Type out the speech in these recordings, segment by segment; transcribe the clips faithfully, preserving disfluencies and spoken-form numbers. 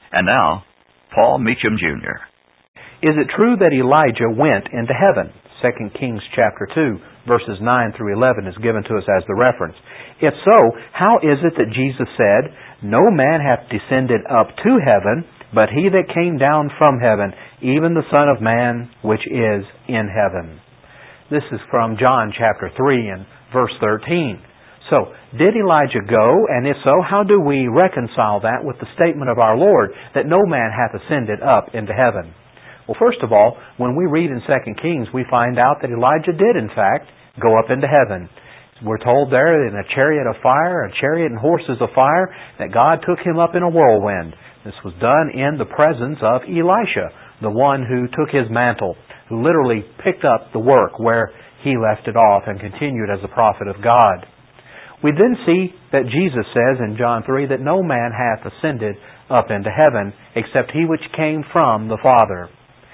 And now, Paul Meacham, Junior Is it true that Elijah went into heaven? Second Kings chapter two, verses nine through eleven is given to us as the reference. If so, how is it that Jesus said, "No man hath descended up to heaven, but he that came down from heaven, even the Son of Man which is in heaven"? This is from John chapter three and verse thirteen. So, did Elijah go? And if so, how do we reconcile that with the statement of our Lord that no man hath ascended up into heaven? Well, first of all, when we read in Second Kings, we find out that Elijah did, in fact, go up into heaven. We're told there in a chariot of fire, a chariot and horses of fire, that God took him up in a whirlwind. This was done in the presence of Elisha, the one who took his mantle, who literally picked up the work where he left it off and continued as a prophet of God. We then see that Jesus says in John three that no man hath ascended up into heaven except he which came from the Father.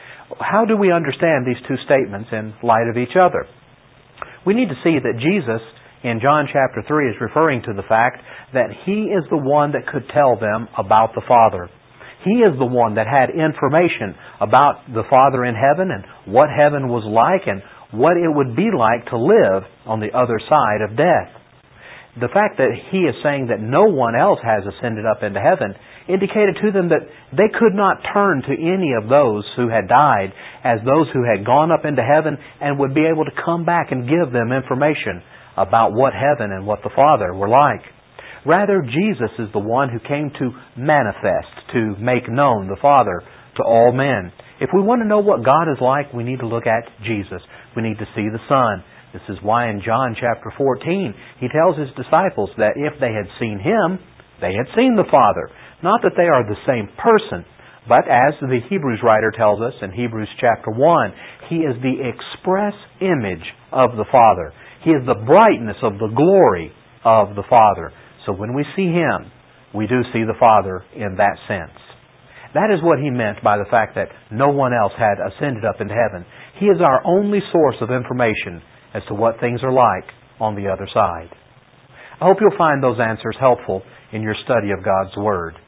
How do we understand these two statements in light of each other? We need to see that Jesus in John chapter three is referring to the fact that He is the one that could tell them about the Father. He is the one that had information about the Father in heaven and what heaven was like and what it would be like to live on the other side of death. The fact that He is saying that no one else has ascended up into heaven indicated to them that they could not turn to any of those who had died as those who had gone up into heaven and would be able to come back and give them information about what heaven and what the Father were like. Rather, Jesus is the one who came to manifest, to make known the Father to all men. If we want to know what God is like, we need to look at Jesus. We need to see the Son. This is why in John chapter fourteen, He tells His disciples that if they had seen Him, they had seen the Father. Not that they are the same person, but as the Hebrews writer tells us in Hebrews chapter one, He is the express image of the Father. He is the brightness of the glory of the Father. So when we see Him, we do see the Father in that sense. That is what He meant by the fact that no one else had ascended up into heaven. He is our only source of information as to what things are like on the other side. I hope you'll find those answers helpful in your study of God's Word.